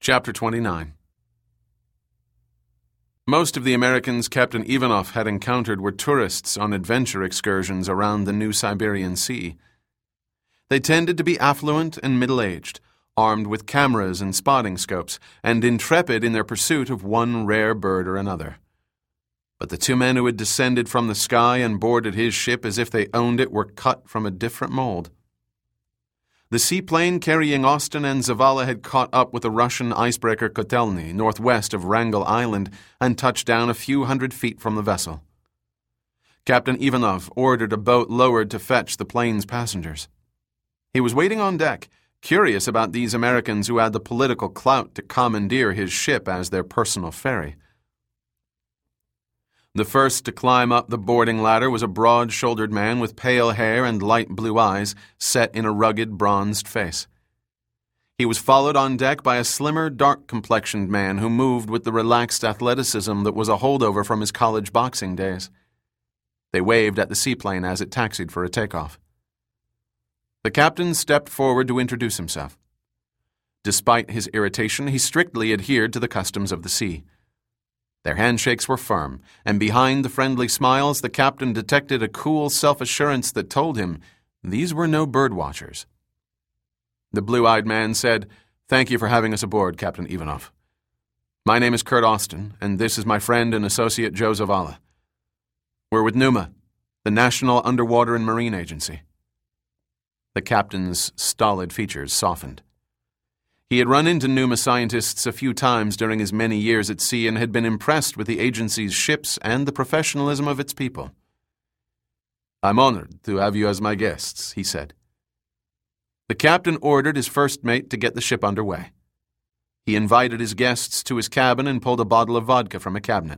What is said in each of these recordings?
Chapter 29. Most of the Americans Captain Ivanov had encountered were tourists on adventure excursions around the New Siberian Sea. They tended to be affluent and middle-aged, armed with cameras and spotting scopes, and intrepid in their pursuit of one rare bird or another. But the two men who had descended from the sky and boarded his ship as if they owned it were cut from a different mold. The seaplane carrying Austin and Zavala had caught up with the Russian icebreaker Kotelny northwest of Wrangel Island and touched down a few hundred feet from the vessel. Captain Ivanov ordered a boat lowered to fetch the plane's passengers. He was waiting on deck, curious about these Americans who had the political clout to commandeer his ship as their personal ferry. The first to climb up the boarding ladder was a broad-shouldered man with pale hair and light blue eyes set in a rugged, bronzed face. He was followed on deck by a slimmer, dark-complexioned man who moved with the relaxed athleticism that was a holdover from his college boxing days. They waved at the seaplane as it taxied for a takeoff. The captain stepped forward to introduce himself. Despite his irritation, he strictly adhered to the customs of the sea. Their handshakes were firm, and behind the friendly smiles the captain detected a cool self-assurance that told him these were no birdwatchers. The blue-eyed man said, "Thank you for having us aboard, Captain Ivanov. My name is Kurt Austin, and this is my friend and associate Joe Zavala. We're with NUMA, the National Underwater and Marine Agency." The captain's stolid features softened. He had run into NUMA scientists a few times during his many years at sea and had been impressed with the agency's ships and the professionalism of its people. "I'm honored to have you as my guests," he said. The captain ordered his first mate to get the ship underway. He invited his guests to his cabin and pulled a bottle of vodka from a cabinet.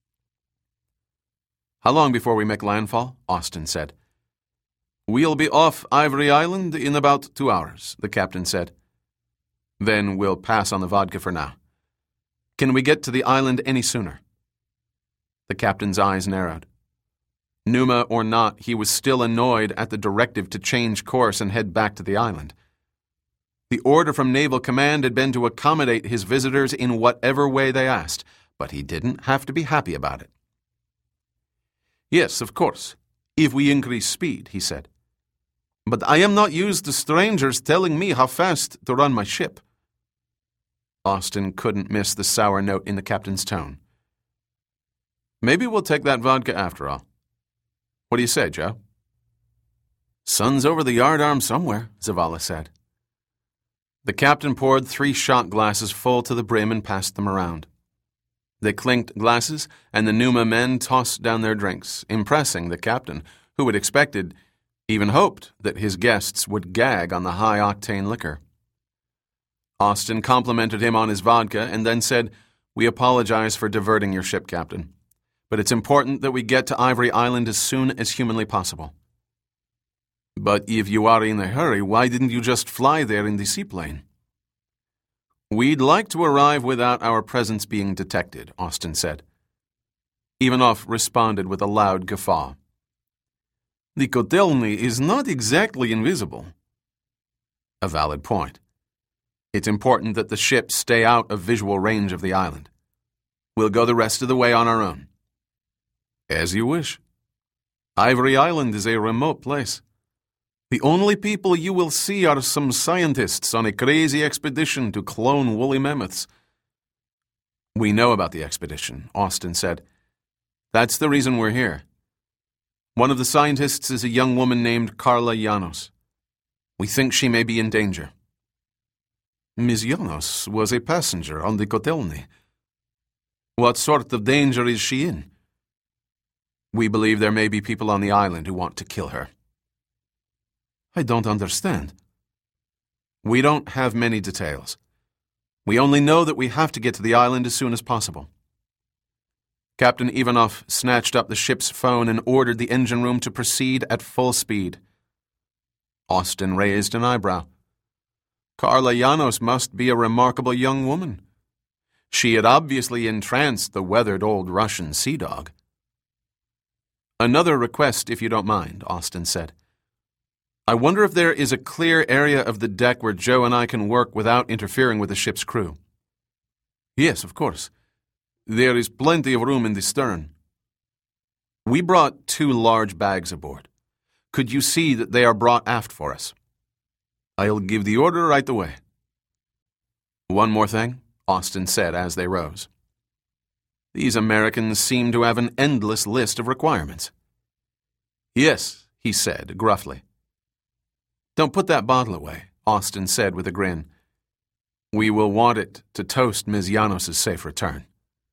"How long before we make landfall?" Austin said. "We'll be off Ivory Island in about 2 hours," the captain said. "Then we'll pass on the vodka for now. Can we get to the island any sooner?" The captain's eyes narrowed. NUMA or not, he was still annoyed at the directive to change course and head back to the island. The order from Naval Command had been to accommodate his visitors in whatever way they asked, but he didn't have to be happy about it. "Yes, of course, if we increase speed," he said. "But I am not used to strangers telling me how fast to run my ship." Austin couldn't miss the sour note in the captain's tone. "Maybe we'll take that vodka after all. What do you say, Joe?" "Sun's over the yardarm somewhere," Zavala said. The captain poured 3 shot glasses full to the brim and passed them around. They clinked glasses, and the NUMA men tossed down their drinks, impressing the captain, who had expected, even hoped, that his guests would gag on the high-octane liquor. Austin complimented him on his vodka and then said, "We apologize for diverting your ship, Captain, but it's important that we get to Ivory Island as soon as humanly possible." "But if you are in a hurry, why didn't you just fly there in the seaplane?" "We'd like to arrive without our presence being detected," Austin said. Ivanov responded with a loud guffaw. "The Kotelny is not exactly invisible." A valid point. It's important that the ships stay out of visual range of the island. We'll go the rest of the way on our own." "As you wish. Ivory Island is a remote place. The only people you will see are some scientists on a crazy expedition to clone woolly mammoths." "We know about the expedition," Austin said. "That's the reason we're here. One of the scientists is a young woman named Carla Llanos. We think she may be in danger." "Ms. Llanos was a passenger on the Kotelny. What sort of danger is she in?" "We believe there may be people on the island who want to kill her." "I don't understand." "We don't have many details. We only know that we have to get to the island as soon as possible." Captain Ivanov snatched up the ship's phone and ordered the engine room to proceed at full speed. Austin raised an eyebrow. Carla Llanos must be a remarkable young woman. She had obviously entranced the weathered old Russian sea dog. "Another request, if you don't mind," Austin said. "I wonder if there is a clear area of the deck where Joe and I can work without interfering with the ship's crew. Yes, of course. There is plenty of room in the stern. We brought 2 large bags aboard. Could you see that they are brought aft for us? I'll give the order right away. One more thing, Austin said as they rose. These Americans seem to have an endless list of requirements. Yes, he said gruffly. Don't put that bottle away, Austin said with a grin. We will want it to toast Ms. Llanos' safe return.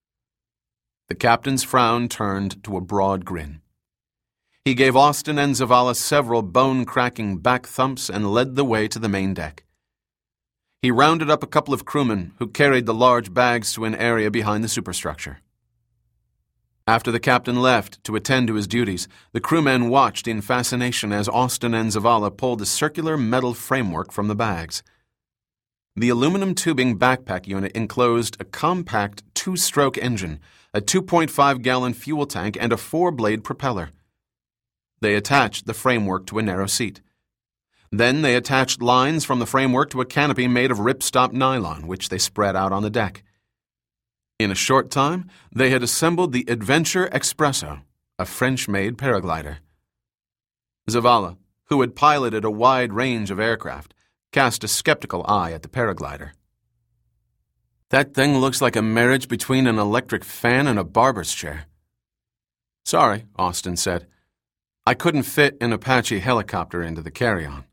The captain's frown turned to a broad grin. He gave Austin and Zavala several bone-cracking back thumps and led the way to the main deck. He rounded up a couple of crewmen who carried the large bags to an area behind the superstructure. After the captain left to attend to his duties, the crewmen watched in fascination as Austin and Zavala pulled a circular metal framework from the bags. The aluminum tubing backpack unit enclosed a compact 2-stroke engine, a 2.5-gallon fuel tank, and a 4-blade propeller. They attached the framework to a narrow seat. Then they attached lines from the framework to a canopy made of ripstop nylon, which they spread out on the deck. In a short time, they had assembled the Adventure Expresso, a French-made paraglider. Zavala, who had piloted a wide range of aircraft, cast a skeptical eye at the paraglider. That thing looks like a marriage between an electric fan and a barber's chair. Sorry, Austin said. I couldn't fit an Apache helicopter into the carry-on.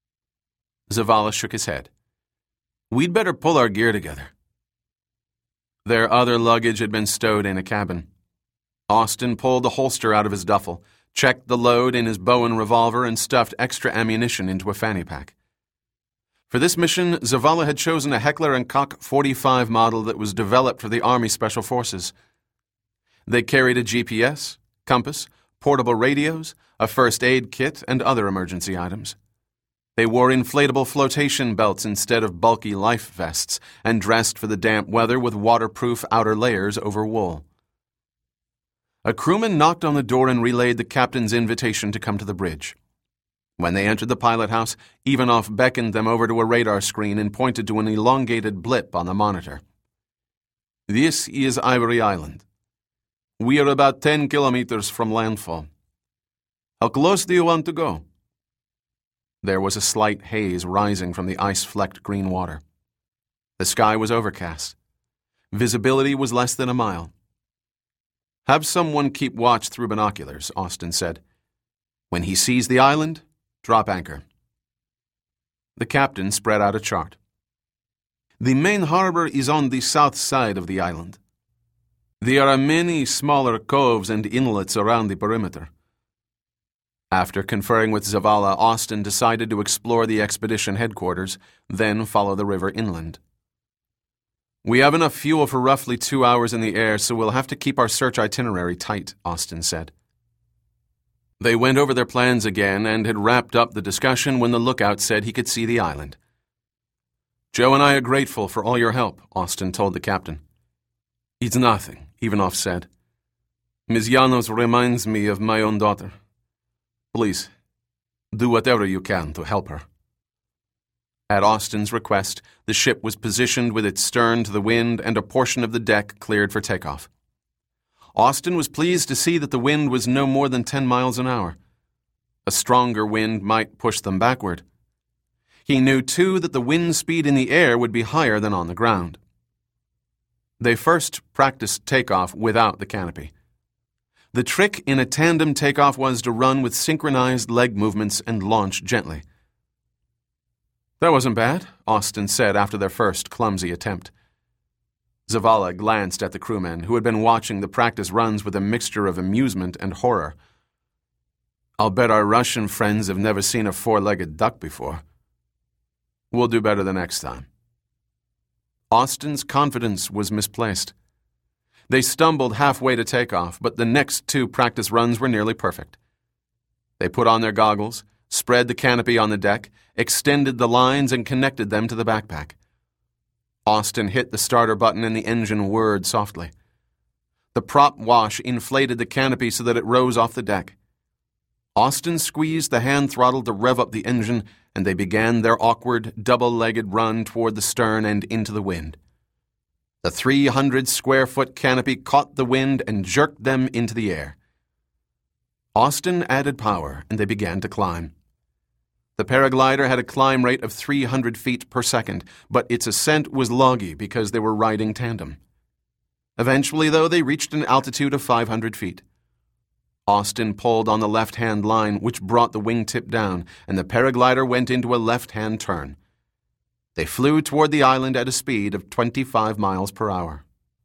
Zavala shook his head. We'd better pull our gear together. Their other luggage had been stowed in a cabin. Austin pulled the holster out of his duffel, checked the load in his Bowen revolver, and stuffed extra ammunition into a fanny pack. For this mission, Zavala had chosen a Heckler & Koch 45 model that was developed for the Army Special Forces. They carried a GPS, compass, portable radios, a first aid kit, and other emergency items. They wore inflatable flotation belts instead of bulky life vests and dressed for the damp weather with waterproof outer layers over wool. A crewman knocked on the door and relayed the captain's invitation to come to the bridge. When they entered the pilot house, Ivanov beckoned them over to a radar screen and pointed to an elongated blip on the monitor. This is Ivory Island. We are about 10 kilometers from landfall. How close do you want to go? There was a slight haze rising from the ice-flecked green water. The sky was overcast. Visibility was less than a mile. Have someone keep watch through binoculars, Austin said. When he sees the island, drop anchor. The captain spread out a chart. The main harbor is on the south side of the island. There are many smaller coves and inlets around the perimeter. After conferring with Zavala, Austin decided to explore the expedition headquarters, then follow the river inland. We have enough fuel for roughly 2 hours in the air, so we'll have to keep our search itinerary tight, Austin said. They went over their plans again and had wrapped up the discussion when the lookout said he could see the island. Joe and I are grateful for all your help, Austin told the captain. It's nothing, Ivanov said. Ms. Llanos reminds me of my own daughter. Please, do whatever you can to help her. At Austin's request, the ship was positioned with its stern to the wind and a portion of the deck cleared for takeoff. Austin was pleased to see that the wind was no more than 10 miles an hour. A stronger wind might push them backward. He knew, too, that the wind speed in the air would be higher than on the ground. They first practiced takeoff without the canopy. The trick in a tandem takeoff was to run with synchronized leg movements and launch gently. That wasn't bad, Austin said after their first clumsy attempt. Zavala glanced at the crewmen, who had been watching the practice runs with a mixture of amusement and horror. I'll bet our Russian friends have never seen a 4-legged duck before. We'll do better the next time. Austin's confidence was misplaced. They stumbled halfway to takeoff, but the next 2 practice runs were nearly perfect. They put on their goggles, spread the canopy on the deck, extended the lines, and connected them to the backpack. Austin hit the starter button and the engine whirred softly. The prop wash inflated the canopy so that it rose off the deck. Austin squeezed the hand throttle to rev up the engine, and they began their awkward, double-legged run toward the stern and into the wind. The 300-square-foot canopy caught the wind and jerked them into the air. Austin added power, and they began to climb. The paraglider had a climb rate of 300 feet per second, but its ascent was loggy because they were riding tandem. Eventually, though, they reached an altitude of 500 feet. Austin pulled on the left-hand line, which brought the wingtip down, and the paraglider went into a left-hand turn. They flew toward the island at a speed of 25 miles per hour.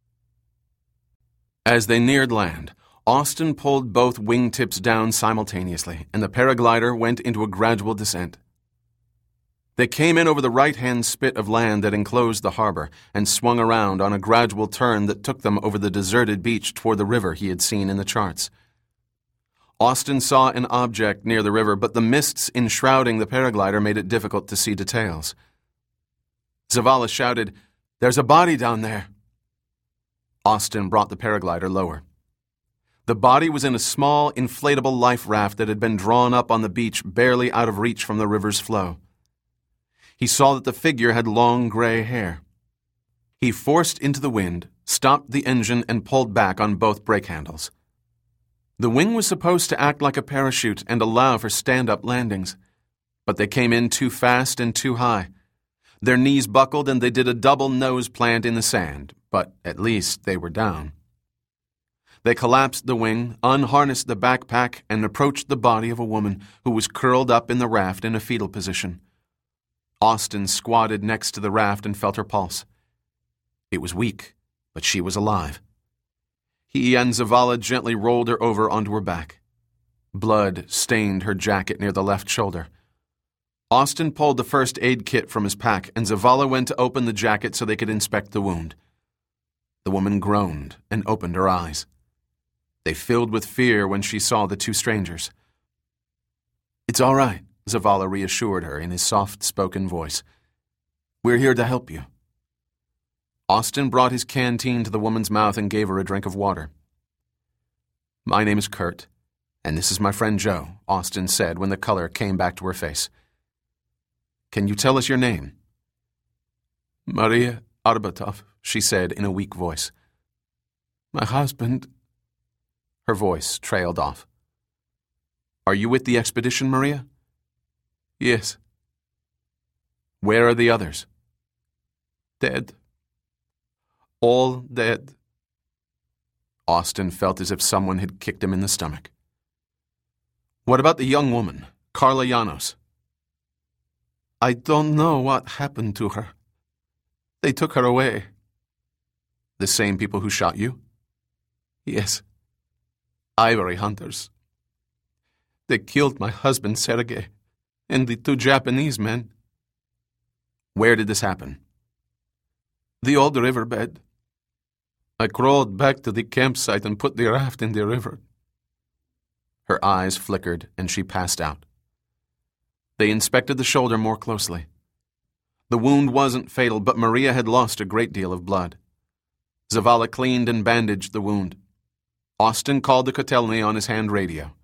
As they neared land, Austin pulled both wingtips down simultaneously, and the paraglider went into a gradual descent. They came in over the right-hand spit of land that enclosed the harbor and swung around on a gradual turn that took them over the deserted beach toward the river he had seen in the charts. Austin saw an object near the river, but the mists enshrouding the paraglider made it difficult to see details. Zavala shouted, "There's a body down there." Austin brought the paraglider lower. The body was in a small, inflatable life raft that had been drawn up on the beach barely out of reach from the river's flow. He saw that the figure had long gray hair. He forced into the wind, stopped the engine, and pulled back on both brake handles. The wing was supposed to act like a parachute and allow for stand-up landings, but they came in too fast and too high. Their knees buckled and they did a double nose plant in the sand, but at least they were down. They collapsed the wing, unharnessed the backpack, and approached the body of a woman who was curled up in the raft in a fetal position. Austin squatted next to the raft and felt her pulse. It was weak, but she was alive. He and Zavala gently rolled her over onto her back. Blood stained her jacket near the left shoulder. Austin pulled the first aid kit from his pack, and Zavala went to open the jacket so they could inspect the wound. The woman groaned and opened her eyes. They filled with fear when she saw the two strangers. "It's all right," Zavala reassured her in his soft-spoken voice. "We're here to help you." Austin brought his canteen to the woman's mouth and gave her a drink of water. "My name is Kurt, and this is my friend Joe," Austin said when the color came back to her face. "Can you tell us your name?" "Maria Arbatov," she said in a weak voice. "My husband—" Her voice trailed off. "Are you with the expedition, Maria?" "Yes." "Where are the others?" "Dead. All dead." Austin felt as if someone had kicked him in the stomach. "What about the young woman, Carla Llanos?" "I don't know what happened to her. They took her away." "The same people who shot you?" "Yes. Ivory hunters. They killed my husband, Sergei, and the two Japanese men." "Where did this happen?" "The old riverbed. I crawled back to the campsite and put the raft in the river." Her eyes flickered and she passed out. They inspected the shoulder more closely. The wound wasn't fatal, but Maria had lost a great deal of blood. Zavala cleaned and bandaged the wound. Austin called the Kotelny on his hand radio.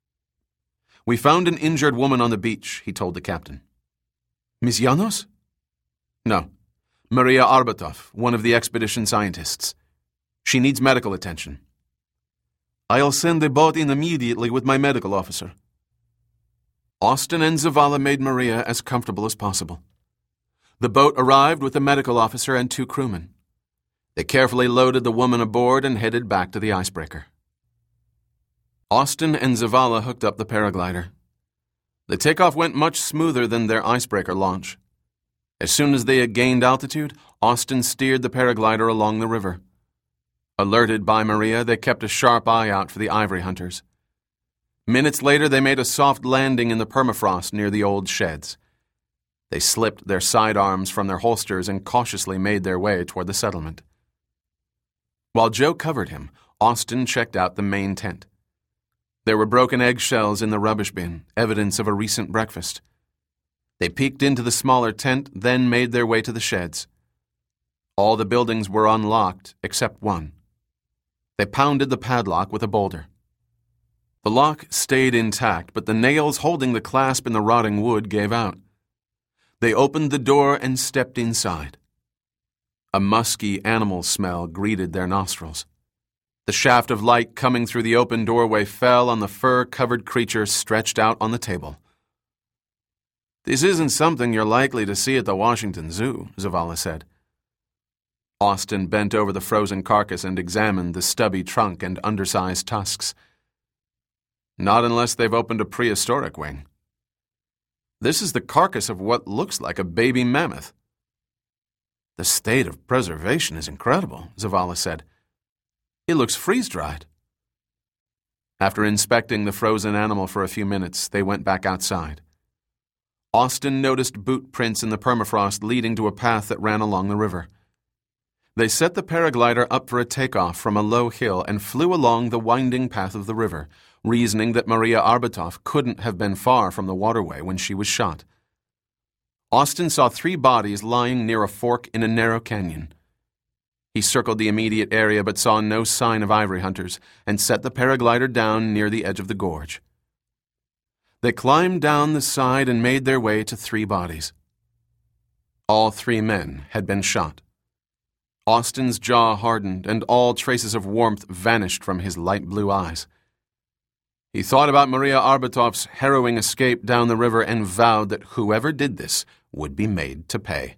"We found an injured woman on the beach," he told the captain. "Miss Llanos?" "No. Maria Arbatov, one of the expedition scientists. She needs medical attention." "I'll send the boat in immediately with my medical officer." Austin and Zavala made Maria as comfortable as possible. The boat arrived with a medical officer and two crewmen. They carefully loaded the woman aboard and headed back to the icebreaker. Austin and Zavala hooked up the paraglider. The takeoff went much smoother than their icebreaker launch. As soon as they had gained altitude, Austin steered the paraglider along the river. Alerted by Maria, they kept a sharp eye out for the ivory hunters. Minutes later, they made a soft landing in the permafrost near the old sheds. They slipped their sidearms from their holsters and cautiously made their way toward the settlement. While Joe covered him, Austin checked out the main tent. There were broken eggshells in the rubbish bin, evidence of a recent breakfast. They peeked into the smaller tent, then made their way to the sheds. All the buildings were unlocked except one. They pounded the padlock with a boulder. The lock stayed intact, but the nails holding the clasp in the rotting wood gave out. They opened the door and stepped inside. A musky animal smell greeted their nostrils. The shaft of light coming through the open doorway fell on the fur-covered creature stretched out on the table. "This isn't something you're likely to see at the Washington Zoo," Zavala said. Austin bent over the frozen carcass and examined the stubby trunk and undersized tusks. "Not unless they've opened a prehistoric wing. This is the carcass of what looks like a baby mammoth." "The state of preservation is incredible," Zavala said. "It looks freeze-dried." After inspecting the frozen animal for a few minutes, they went back outside. Austin noticed boot prints in the permafrost leading to a path that ran along the river. They set the paraglider up for a takeoff from a low hill and flew along the winding path of the river, reasoning that Maria Arbatov couldn't have been far from the waterway when she was shot. Austin saw 3 bodies lying near a fork in a narrow canyon. He circled the immediate area but saw no sign of ivory hunters and set the paraglider down near the edge of the gorge. They climbed down the side and made their way to 3 bodies. All 3 men had been shot. Austin's jaw hardened, and all traces of warmth vanished from his light blue eyes. He thought about Maria Arbatov's harrowing escape down the river and vowed that whoever did this would be made to pay.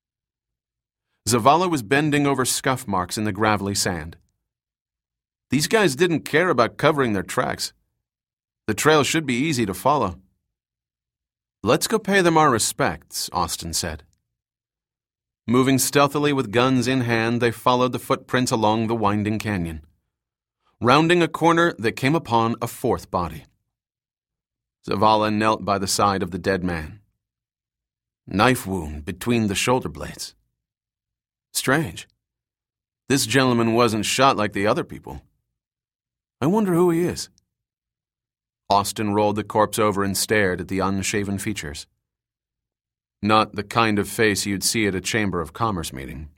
Zavala was bending over scuff marks in the gravelly sand. "These guys didn't care about covering their tracks. The trail should be easy to follow." "Let's go pay them our respects," Austin said. Moving stealthily with guns in hand, they followed the footprints along the winding canyon. Rounding a corner, they came upon a 4th body. Zavala knelt by the side of the dead man. "Knife wound between the shoulder blades. Strange. This gentleman wasn't shot like the other people. I wonder who he is." Austin rolled the corpse over and stared at the unshaven features. Not the kind of face you'd see at a Chamber of Commerce meeting.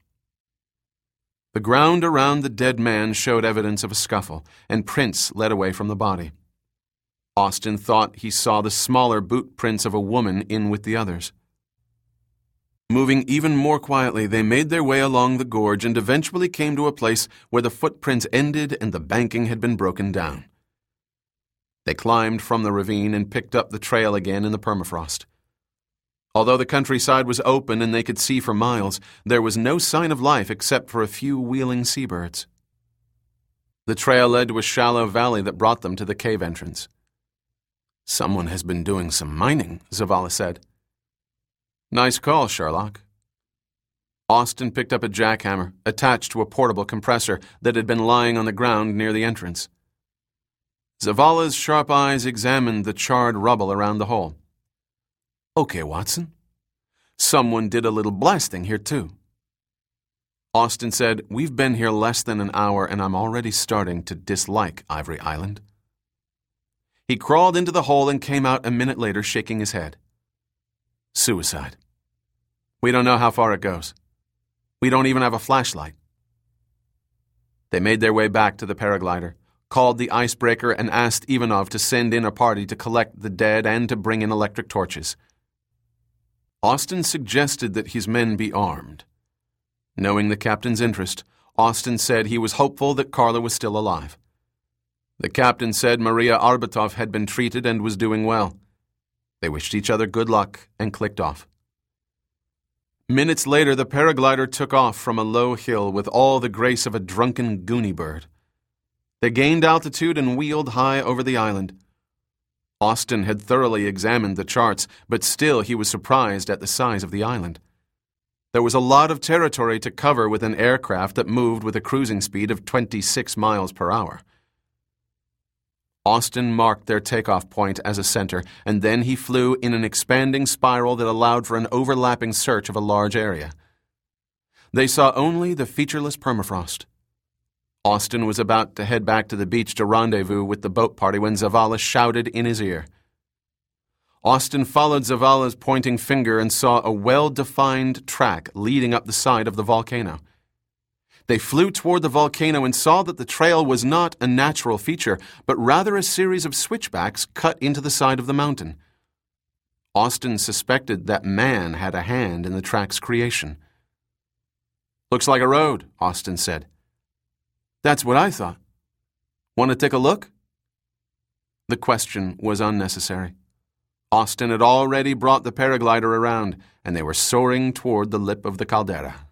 The ground around the dead man showed evidence of a scuffle, and prints led away from the body. Austin thought he saw the smaller boot prints of a woman in with the others. Moving even more quietly, they made their way along the gorge and eventually came to a place where the footprints ended and the banking had been broken down. They climbed from the ravine and picked up the trail again in the permafrost. Although the countryside was open and they could see for miles, there was no sign of life except for a few wheeling seabirds. The trail led to a shallow valley that brought them to the cave entrance. "Someone has been doing some mining," Zavala said. "Nice call, Sherlock." Austin picked up a jackhammer attached to a portable compressor that had been lying on the ground near the entrance. Zavala's sharp eyes examined the charred rubble around the hole. "Okay, Watson. Someone did a little blasting here, too." Austin said, "We've been here less than an hour, and I'm already starting to dislike Ivory Island." He crawled into the hole and came out a minute later shaking his head. "Suicide. We don't know how far it goes. We don't even have a flashlight." They made their way back to the paraglider, called the icebreaker, and asked Ivanov to send in a party to collect the dead and to bring in electric torches. Austin suggested that his men be armed. Knowing the captain's interest, Austin said he was hopeful that Carla was still alive. The captain said Maria Arbatov had been treated and was doing well. They wished each other good luck and clicked off. Minutes later, the paraglider took off from a low hill with all the grace of a drunken Goonie bird. They gained altitude and wheeled high over the island. Austin had thoroughly examined the charts, but still he was surprised at the size of the island. There was a lot of territory to cover with an aircraft that moved with a cruising speed of 26 miles per hour. Austin marked their takeoff point as a center, and then he flew in an expanding spiral that allowed for an overlapping search of a large area. They saw only the featureless permafrost. Austin was about to head back to the beach to rendezvous with the boat party when Zavala shouted in his ear. Austin followed Zavala's pointing finger and saw a well-defined track leading up the side of the volcano. They flew toward the volcano and saw that the trail was not a natural feature, but rather a series of switchbacks cut into the side of the mountain. Austin suspected that man had a hand in the track's creation. Looks like a road, Austin said. That's what I thought. Want to take a look? The question was unnecessary. Austin had already brought the paraglider around, and they were soaring toward the lip of the caldera.